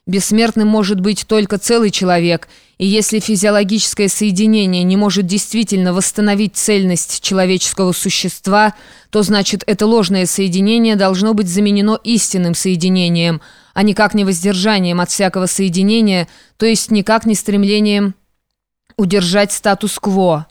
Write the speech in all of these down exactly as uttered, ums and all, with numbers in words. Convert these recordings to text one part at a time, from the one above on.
Бессмертным может быть только целый человек, и если физиологическое соединение не может действительно восстановить цельность человеческого существа, то значит это ложное соединение должно быть заменено истинным соединением, а никак не воздержанием от всякого соединения, то есть никак не стремлением удержать статус-кво,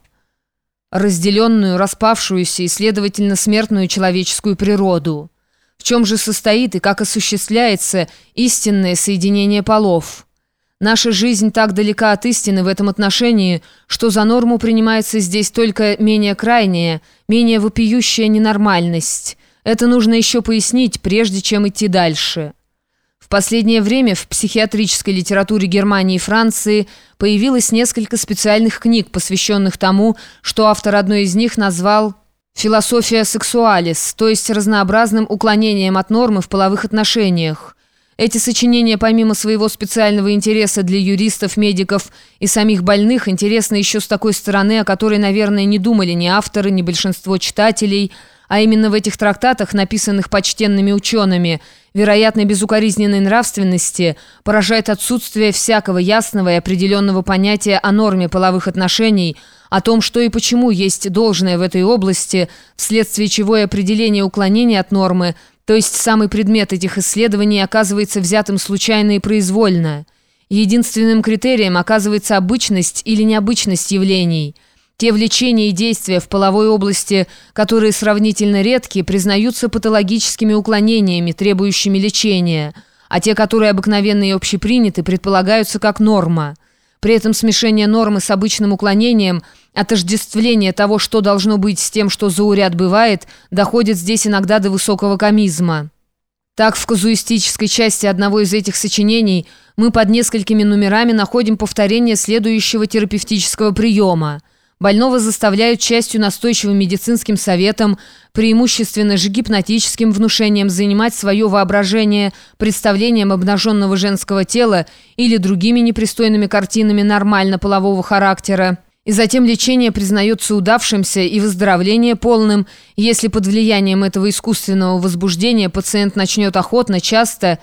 разделенную, распавшуюся и, следовательно, смертную человеческую природу. В чем же состоит и как осуществляется истинное соединение полов? Наша жизнь так далека от истины в этом отношении, что за норму принимается здесь только менее крайняя, менее вопиющая ненормальность. Это нужно еще пояснить, прежде чем идти дальше. В последнее время в психиатрической литературе Германии и Франции появилось несколько специальных книг, посвященных тому, что автор одной из них назвал «философия сексуалис», то есть разнообразным уклонением от нормы в половых отношениях. Эти сочинения, помимо своего специального интереса для юристов, медиков и самих больных, интересны еще с такой стороны, о которой, наверное, не думали ни авторы, ни большинство читателей, а именно в этих трактатах, написанных почтенными учеными, вероятно, безукоризненной нравственности, поражает отсутствие всякого ясного и определенного понятия о норме половых отношений, о том, что и почему есть должное в этой области, вследствие чего и определение уклонения от нормы, то есть самый предмет этих исследований, оказывается взятым случайно и произвольно. Единственным критерием оказывается обычность или необычность явлений. Те влечения и действия в половой области, которые сравнительно редки, признаются патологическими уклонениями, требующими лечения, а те, которые обыкновенны и общеприняты, предполагаются как норма. При этом смешение нормы с обычным уклонением, отождествление того, что должно быть, с тем, что зауряд бывает, доходит здесь иногда до высокого комизма. Так, в казуистической части одного из этих сочинений мы под несколькими номерами находим повторение следующего терапевтического приема. Больного заставляют частью настойчивым медицинским советом, преимущественно же гипнотическим внушением, занимать свое воображение представлением обнаженного женского тела или другими непристойными картинами нормально-полового характера. И затем лечение признается удавшимся и выздоровление полным, если под влиянием этого искусственного возбуждения пациент начнет охотно, часто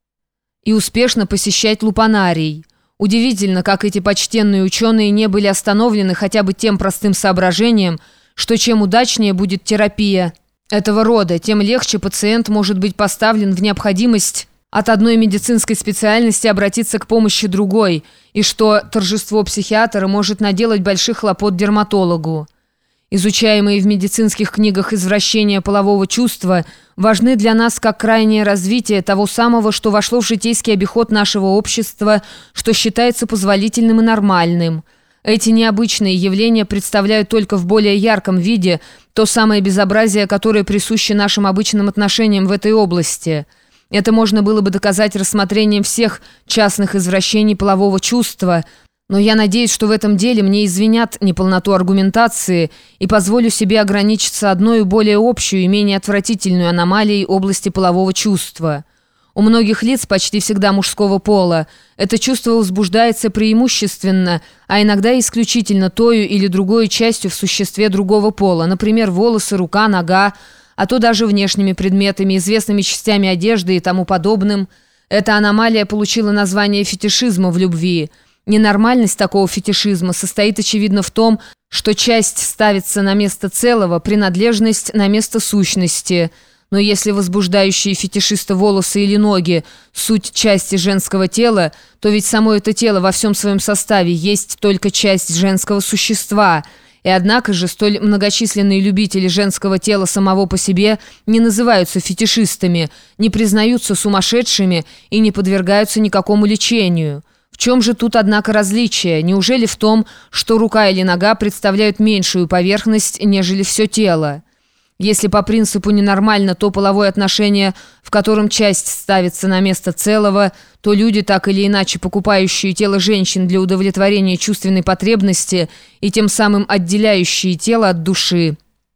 и успешно посещать лупанарий. Удивительно, как эти почтенные ученые не были остановлены хотя бы тем простым соображением, что чем удачнее будет терапия этого рода, тем легче пациент может быть поставлен в необходимость от одной медицинской специальности обратиться к помощи другой, и что торжество психиатра может наделать больших хлопот дерматологу. Изучаемые в медицинских книгах извращения полового чувства важны для нас как крайнее развитие того самого, что вошло в житейский обиход нашего общества, что считается позволительным и нормальным. Эти необычные явления представляют только в более ярком виде то самое безобразие, которое присуще нашим обычным отношениям в этой области. Это можно было бы доказать рассмотрением всех частных извращений полового чувства, но я надеюсь, что в этом деле мне извинят неполноту аргументации и позволю себе ограничиться одной более общей и менее отвратительной аномалией области полового чувства. У многих лиц, почти всегда мужского пола, это чувство возбуждается преимущественно, а иногда исключительно тою или другой частью в существе другого пола, например, волосы, рука, нога, а то даже внешними предметами, известными частями одежды и тому подобным. Эта аномалия получила название фетишизма в любви. Ненормальность такого фетишизма состоит, очевидно, в том, что часть ставится на место целого, принадлежность на место сущности. Но если возбуждающие фетишиста волосы или ноги – суть части женского тела, то ведь само это тело во всем своем составе есть только часть женского существа. И однако же столь многочисленные любители женского тела самого по себе не называются фетишистами, не признаются сумасшедшими и не подвергаются никакому лечению. В чем же тут, однако, различие? Неужели в том, что рука или нога представляют меньшую поверхность, нежели все тело? Если по принципу ненормально то половое отношение, в котором часть ставится на место целого, то люди, так или иначе покупающие тело женщин для удовлетворения чувственной потребности и тем самым отделяющие тело от души,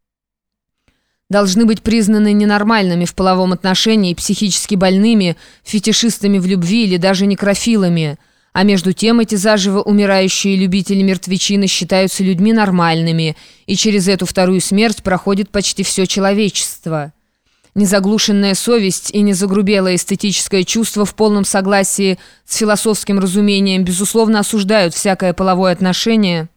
должны быть признаны ненормальными в половом отношении, психически больными, фетишистами в любви или даже некрофилами. А между тем эти заживо умирающие любители мертвечины считаются людьми нормальными, и через эту вторую смерть проходит почти все человечество. Незаглушенная совесть и незагрубелое эстетическое чувство в полном согласии с философским разумением безусловно осуждают всякое половое отношение,